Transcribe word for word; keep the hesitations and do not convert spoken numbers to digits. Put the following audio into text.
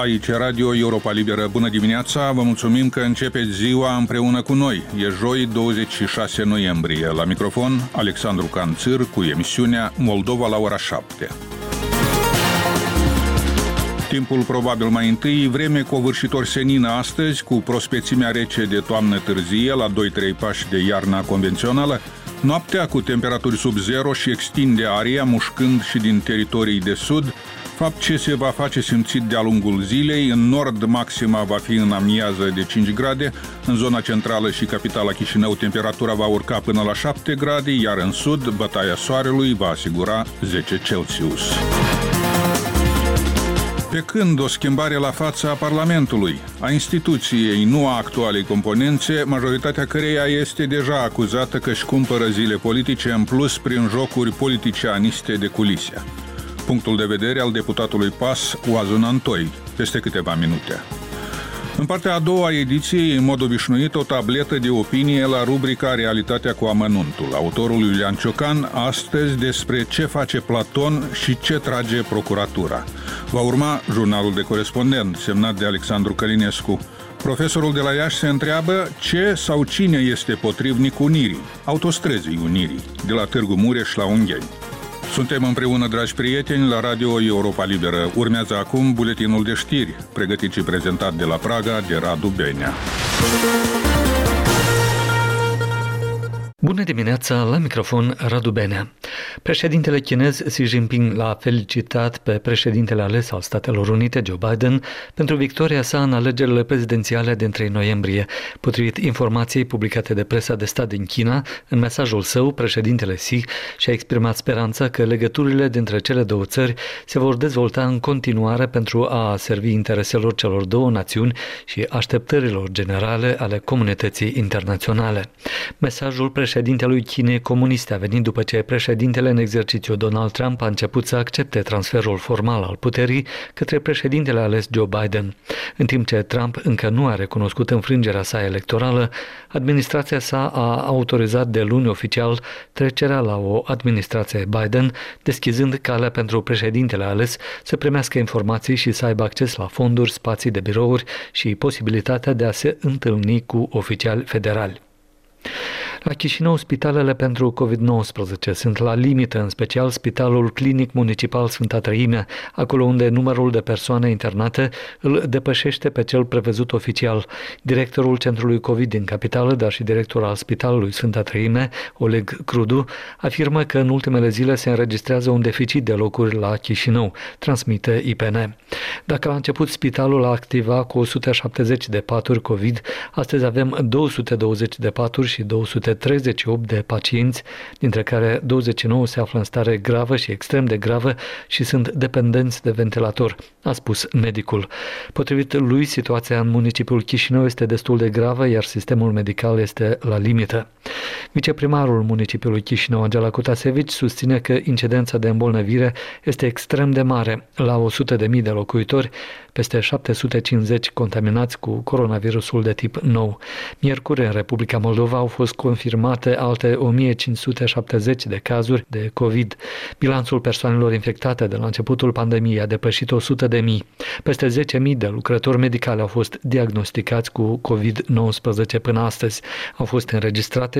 Aici Radio Europa Liberă. Bună dimineața, vă mulțumim că începeți ziua împreună cu noi. E joi, douăzeci și șase noiembrie. La microfon, Alexandru Canțir cu emisiunea Moldova la ora șapte. Timpul probabil mai întâi, vreme covârșitor senină astăzi, cu prospețimea rece de toamnă târzie, la doi trei pași de iarna convențională, noaptea cu temperaturi sub zero și extinde aria, mușcând și din teritorii de sud, fapt ce se va face simțit de-a lungul zilei. În nord, maxima va fi în amiază de cinci grade, în zona centrală și capitala Chișinău temperatura va urca până la șapte grade, iar în sud, bătaia soarelui va asigura zece Celsius. Pe când o schimbare la fața Parlamentului, a instituției, nu a actualei componențe, majoritatea căreia este deja acuzată că își cumpără zile politice în plus prin jocuri politicianiste de culise. Punctul de vedere al deputatului P A S, Oazun Antoi, peste câteva minute. În partea a doua a ediției, în mod obișnuit, o tabletă de opinie la rubrica Realitatea cu amănuntul. Autorul Iulian Ciocan, astăzi despre ce face Platon și ce trage procuratura. Va urma jurnalul de corespondent, semnat de Alexandru Călinescu. Profesorul de la Iași se întreabă ce sau cine este potrivnic unirii, autostrăzii unirii, de la Târgu Mureș la Ungheni. Suntem împreună, dragi prieteni, la Radio Europa Liberă. Urmează acum buletinul de știri, pregătit și prezentat de la Praga de Radu Benea. Bună dimineața, la microfon Radu Benea. Președintele chinez Xi Jinping l-a felicitat pe președintele ales al Statelor Unite, Joe Biden, pentru victoria sa în alegerile prezidențiale din trei noiembrie. Potrivit informației publicate de presa de stat din China, în mesajul său, președintele Xi și-a exprimat speranța că legăturile dintre cele două țări se vor dezvolta în continuare pentru a servi intereselor celor două națiuni și așteptărilor generale ale comunității internaționale. Mesajul președintelui Chinei comuniste a venit după ce președintele în exercițiu Donald Trump a început să accepte transferul formal al puterii către președintele ales Joe Biden. În timp ce Trump încă nu a recunoscut înfrângerea sa electorală, administrația sa a autorizat de luni oficial trecerea la o administrație Biden, deschizând calea pentru președintele ales să primească informații și să aibă acces la fonduri, spații de birouri și posibilitatea de a se întâlni cu oficiali federali. La Chișinău, spitalele pentru covid nouăsprezece sunt la limită, în special Spitalul Clinic Municipal Sfânta Trăime, acolo unde numărul de persoane internate îl depășește pe cel prevăzut oficial. Directorul Centrului COVID din capitală, dar și directorul al Spitalului Sfânta Trăime, Oleg Crudu, afirmă că în ultimele zile se înregistrează un deficit de locuri la Chișinău, transmite I P N. Dacă la început spitalul a activat cu o sută șaptezeci de paturi COVID, astăzi avem două sute douăzeci de paturi și două sute treizeci și opt de pacienți, dintre care douăzeci și nouă se află în stare gravă și extrem de gravă și sunt dependenți de ventilator, a spus medicul. Potrivit lui, situația în municipiul Chișinău este destul de gravă, iar sistemul medical este la limită. Viceprimarul municipiului Chișinău, Angela Cutasevici, susține că incidența de îmbolnăvire este extrem de mare. La o sută de mii de locuitori, peste șapte sute cincizeci contaminați cu coronavirusul de tip nou. Miercuri, în Republica Moldova au fost confirmate alte o mie cinci sute șaptezeci de cazuri de COVID. Bilanțul persoanelor infectate de la începutul pandemiei a depășit o sută de mii. Peste zece mii de lucrători medicali au fost diagnosticați cu covid nouăsprezece până astăzi. Au fost înregistrate